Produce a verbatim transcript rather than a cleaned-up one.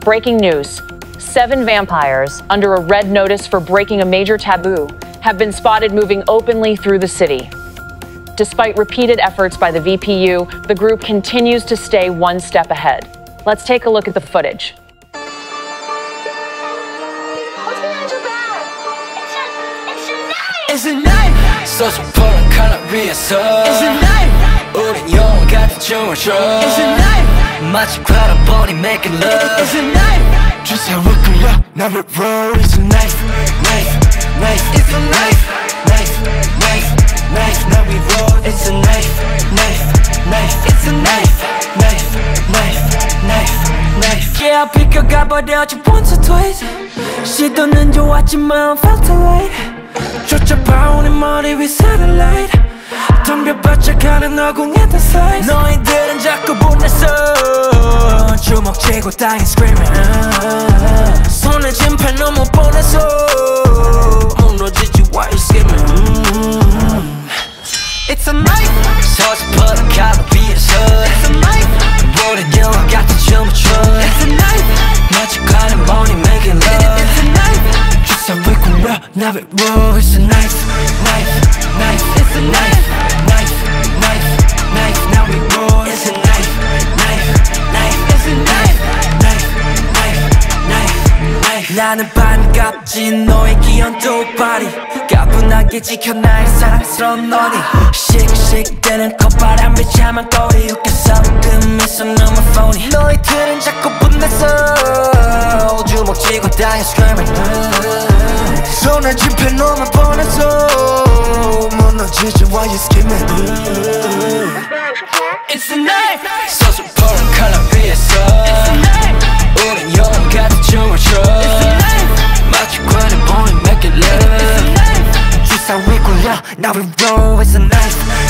Breaking news. Seven vampires, under a red notice for breaking a major taboo, have been spotted moving openly through the city. Despite repeated efforts by the V P U, the group continues to stay one step ahead. Let's take a look at the footage. It's a knife. 서슴퍼런 칼날 위에서 It's a knife. 우린 영화 같은 춤을 춰 It's a knife. 마치 바라보니 making love It's a knife. 주사 웃고요 나를 roll It's a knife, knife, knife It's a knife, knife, knife, knife Now we roll It's a knife, knife, knife It's a knife, knife, knife, knife, knife Yeah, 비켜가버렸지 once or twice 시도는 좋았지만 felt too late 쫓아봐오는 머리 위 satellite 덤벼봤자 가는 어궁했던 size 너희들은 자꾸 분해서 주먹 쥐고 땅에 screaming 손에 진팔 너무 뻔해서 무너지지 why you skimming It's a knife 서슴퍼런 칼날 위에서 It's a knife 오랜 영화 같은 춤을 춰 It's a knife 마치 가는 머리 making love It's a knife 주사 위고요 나를 roll It's a knife, knife, knife It's a knife, knife, knife, knife Now we roll It's a knife, knife, knife It's a knife, knife, knife, knife, knife 나는 반갑지 너의 귀여운 두 발이 가뿐하게 지켜 나의 사랑스러운 너니 씩씩대는 콧바람에 참한 거리 웃겨서 그 미소 너무 phony 너희들은 자꾸 분해서 주먹 쥐고 땅에 screaming 손에 집혀 너무 뻔해서 무너지지 why you skimming It's a knife 서슴퍼런 칼날 위에서 It's a knife 우린 영화 같은 춤을 춰 It's a knife 마치 관에 보는 make it love It's a knife 주사 위고요 Now we roll It's a knife